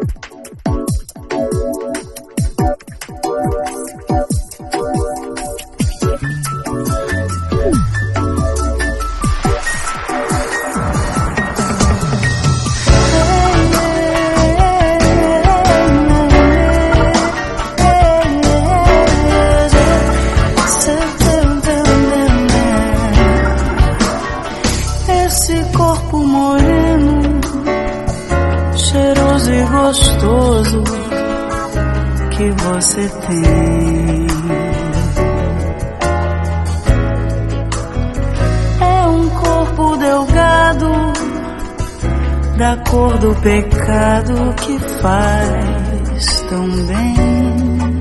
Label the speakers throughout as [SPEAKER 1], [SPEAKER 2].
[SPEAKER 1] Gostoso que você tem é um corpo delgado da cor do pecado que faz tão bem.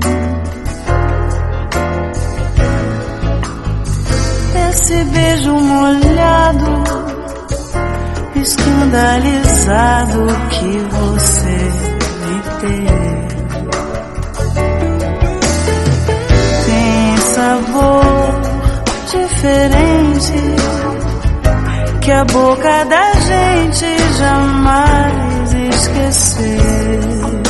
[SPEAKER 1] Esse beijo molhado, escandalizado que você me deu, tem sabor diferente que a boca da gente jamais esqueceu.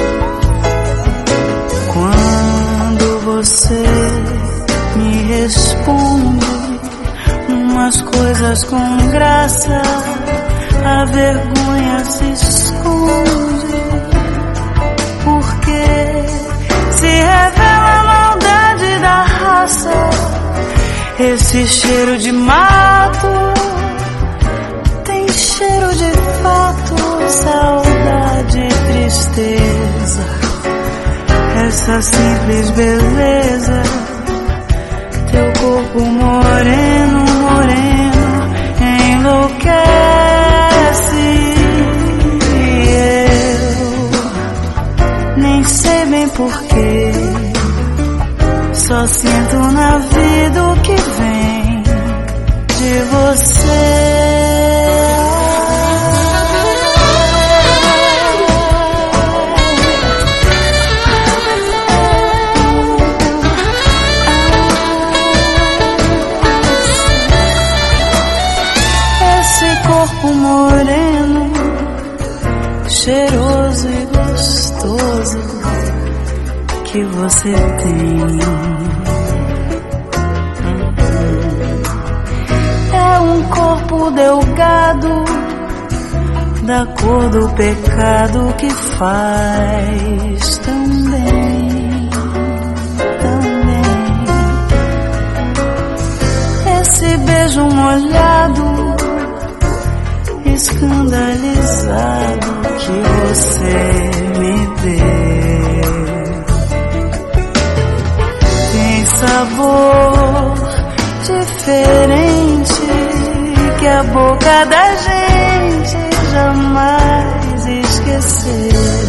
[SPEAKER 1] Quando você me responde umas coisas com graça, a vergonha se esconde, porque se revela a maldade da raça. Esse cheiro de mato tem cheiro de fato, saudade e tristeza. Essa simples beleza, teu corpo moreno, moreno, enlouquece. Eu nem sei bem porquê, só sinto na vida o que vem de você. Corpo moreno, cheiroso e gostoso que você tem é um corpo delgado da cor do pecado que faz tão bem, tão bem. Esse beijo molhado, escandalizado que você me deu, tem sabor diferente que a boca da gente jamais esqueceu.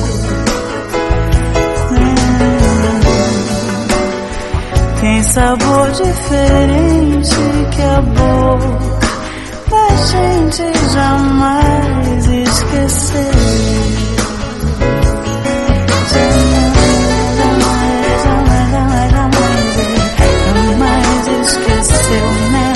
[SPEAKER 1] Tem sabor diferente que a boca a gente jamais esqueceu. Jamais esqueceu, né?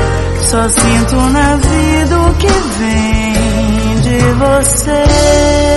[SPEAKER 1] Só sinto na vida o que vem de você.